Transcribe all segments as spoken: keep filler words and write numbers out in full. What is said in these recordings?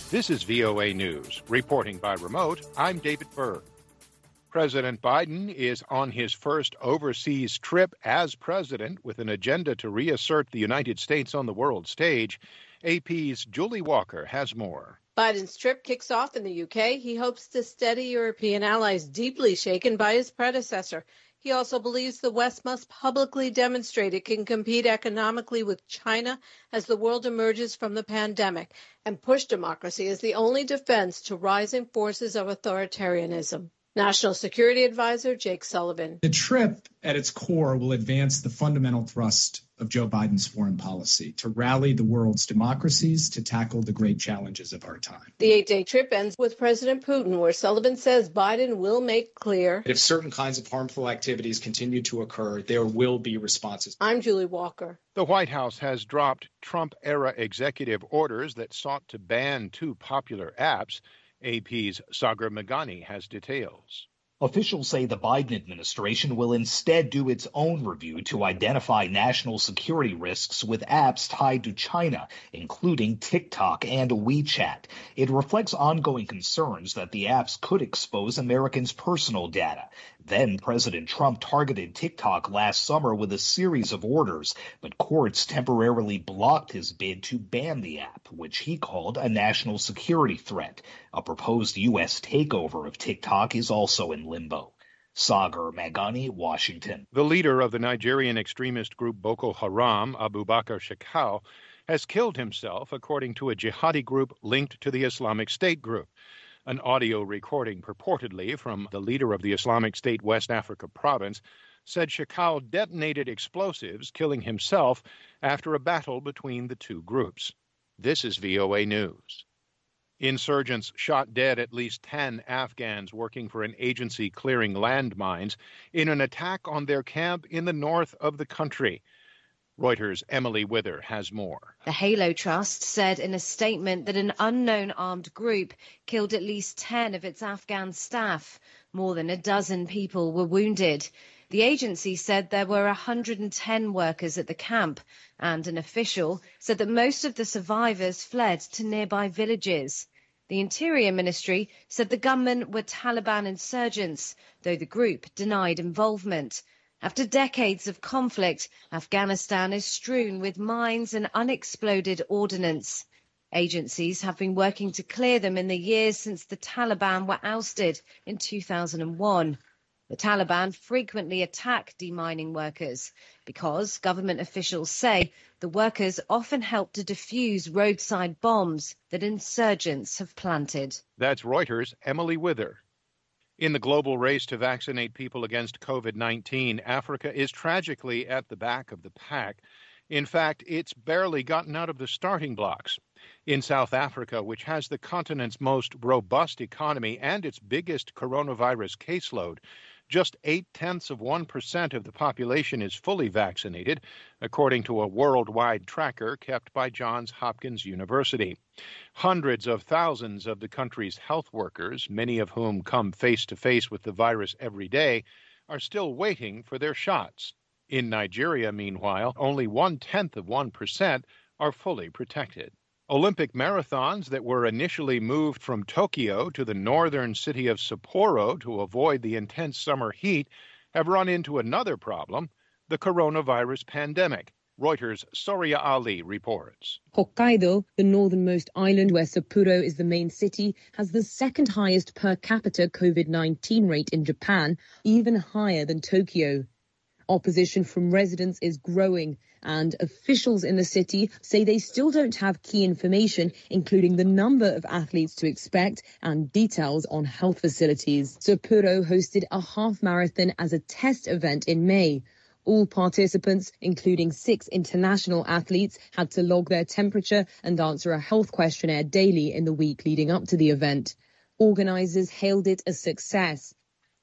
This is V O A News. Reporting by remote, I'm David Berg. President Biden is on his first overseas trip as president with an agenda to reassert the United States on the world stage. A P's Julie Walker has more. Biden's trip kicks off in the U K. He hopes to steady European allies deeply shaken by his predecessor. He also believes the West must publicly demonstrate it can compete economically with China as the world emerges from the pandemic and push democracy as the only defense to rising forces of authoritarianism. National Security Advisor Jake Sullivan. The trip at its core will advance the fundamental thrust of Joe Biden's foreign policy, to rally the world's democracies to tackle the great challenges of our time. The eight-day trip ends with President Putin, where Sullivan says Biden will make clear if certain kinds of harmful activities continue to occur, there will be responses. I'm Julie Walker. The White House has dropped Trump-era executive orders that sought to ban two popular apps. A P's Sagar Meghani has details. Officials say the Biden administration will instead do its own review to identify national security risks with apps tied to China, including TikTok and WeChat. It reflects ongoing concerns that the apps could expose Americans' personal data. Then President Trump targeted TikTok last summer with a series of orders, but courts temporarily blocked his bid to ban the app, which he called a national security threat. A proposed U S takeover of TikTok is also in limbo. Sagar Meghani, Washington. The leader of the Nigerian extremist group Boko Haram, Abubakar Shekau, has killed himself, according to a jihadi group linked to the Islamic State group. An audio recording purportedly from the leader of the Islamic State West Africa province said Shekau detonated explosives, killing himself after a battle between the two groups. This is V O A News. Insurgents shot dead at least ten Afghans working for an agency clearing landmines in an attack on their camp in the north of the country. Reuters' Emily Wither has more. The Halo Trust said in a statement that an unknown armed group killed at least ten of its Afghan staff. More than a dozen people were wounded. The agency said there were one hundred ten workers at the camp, and an official said that most of the survivors fled to nearby villages. The Interior Ministry said the gunmen were Taliban insurgents, though the group denied involvement. After decades of conflict, Afghanistan is strewn with mines and unexploded ordnance. Agencies have been working to clear them in the years since the Taliban were ousted in two thousand one. The Taliban frequently attack demining workers because government officials say the workers often help to defuse roadside bombs that insurgents have planted. That's Reuters' Emily Wither. In the global race to vaccinate people against COVID nineteen, Africa is tragically at the back of the pack. In fact, it's barely gotten out of the starting blocks. In South Africa, which has the continent's most robust economy and its biggest coronavirus caseload, just eight-tenths of one percent of the population is fully vaccinated, according to a worldwide tracker kept by Johns Hopkins University. Hundreds of thousands of the country's health workers, many of whom come face-to-face with the virus every day, are still waiting for their shots. In Nigeria, meanwhile, only one-tenth of one percent are fully protected. Olympic marathons that were initially moved from Tokyo to the northern city of Sapporo to avoid the intense summer heat have run into another problem, the coronavirus pandemic. Reuters' Soria Ali reports. Hokkaido, the northernmost island where Sapporo is the main city, has the second highest per capita COVID nineteen rate in Japan, even higher than Tokyo. Opposition from residents is growing, and officials in the city say they still don't have key information, including the number of athletes to expect and details on health facilities. Sapporo hosted a half marathon as a test event in May. All participants, including six international athletes, had to log their temperature and answer a health questionnaire daily in the week leading up to the event. Organisers hailed it a success.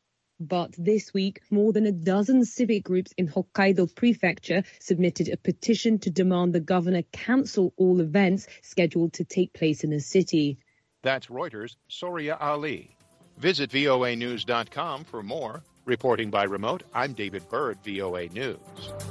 But this week, more than a dozen civic groups in Hokkaido Prefecture submitted a petition to demand the governor cancel all events scheduled to take place in the city. That's Reuters' Soria Ali. Visit V O A news dot com for more. Reporting by remote, I'm David Bird, V O A News.